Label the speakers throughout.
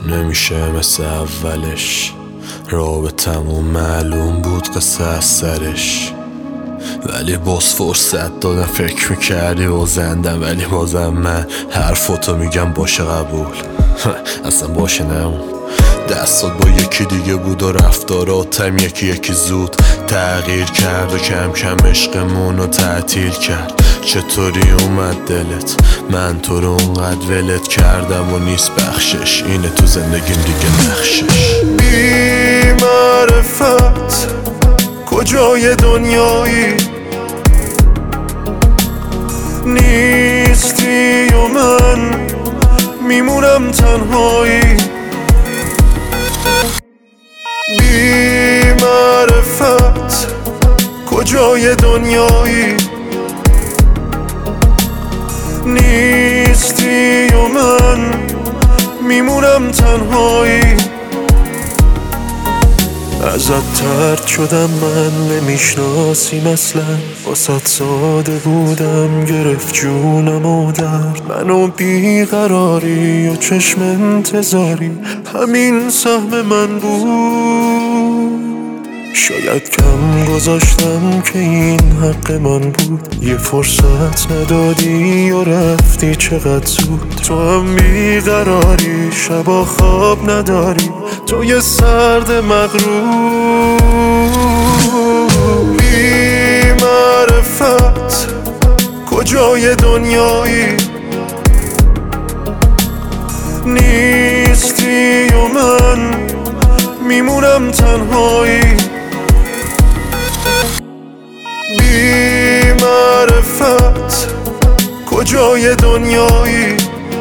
Speaker 1: نمیشه مثل اولش، رابطمون معلوم بود قصه از سرش، ولی باز فرصت دادم فکر میکردی بازندم، ولی بازم من حرفاتو میگم باشه قبول. اصلا باشه نمون، دستات با یکی دیگه بود و رفتاراتم یکی زود تغییر کرد و کم کم عشقمون رو تعطیل کرد. چطوری اومد دلت؟ من تو رو اونقدر ولت کردم و نیست بخشش، اینه تو زندگیم دیگه نقشش.
Speaker 2: بی معرفت کجای دنیایی نیستی و من میمونم تنهایی. بی معرفت کجای دنیایی نیستی و من میمونم تنهایی. ازت ترد شدم من نمیشناسیم اصلا، واسه ساده بودم گرفت جونم و درد منو بیقراری و چشم انتظاری همین سهم من بود. شاید کم گذاشتم که این حق من بود، یه فرصت ندادی و رفتی چقدر زود. تو هم بیقراری شبا خواب نداری، تو یه سرد مغرور. بی معرفت کجای دنیایی نیستی و من میمونم تنهایی. بی معرفت کجای دنیایی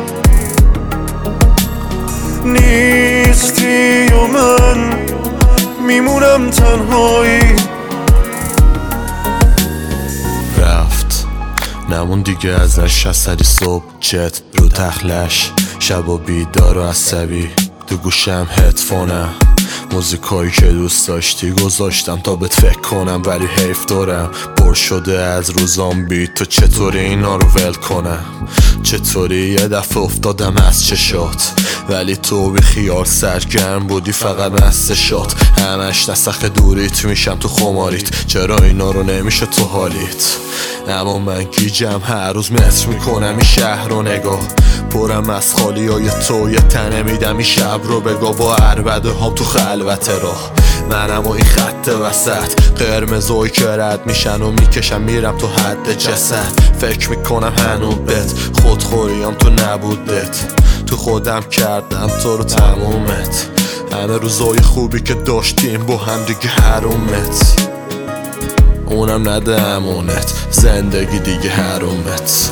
Speaker 2: نیستی و من میمونم تنهایی.
Speaker 1: رفت نمون دیگه ازش، اثری صبح چت رو تخلش، شب و بیدار و عصبی تو گوشم هدفونم، موزیکایی که دوست داشتی گذاشتم تا بهت فکر کنم، ولی حیف دارم پر شده از روزام بی تو. چطوری اینا رو ول کنم؟ چطوری یه دفعه افتادم از چشات، ولی تو بی خیال سرگرم بودی فقط مستشات. همش نسخ دوریت میشم تو خماریت، چرا اینا رو نمیشه تو حالیت؟ اما من گیجم هر روز متر میکنم این شهر رو نگاه، پرم از خالی های تو یه تنه میدم این شب رو بگاه. با عربده هم تو خلوت راه منم و این خط وسط، قرمزوی که رد میشن و میکشم میرم تو حد جسد. فکر میکنم هنوز بهت خودخوریم تو نبودت، تو خودم کردم تو رو تمومت. همه روزای خوبی که داشتیم با هم دیگه حرومت، اونم نده امونت، زندگی دیگه حرومت.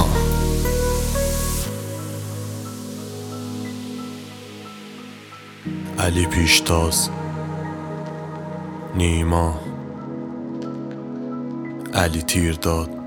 Speaker 1: علی پیشتاز، نیما، علی تیرداد.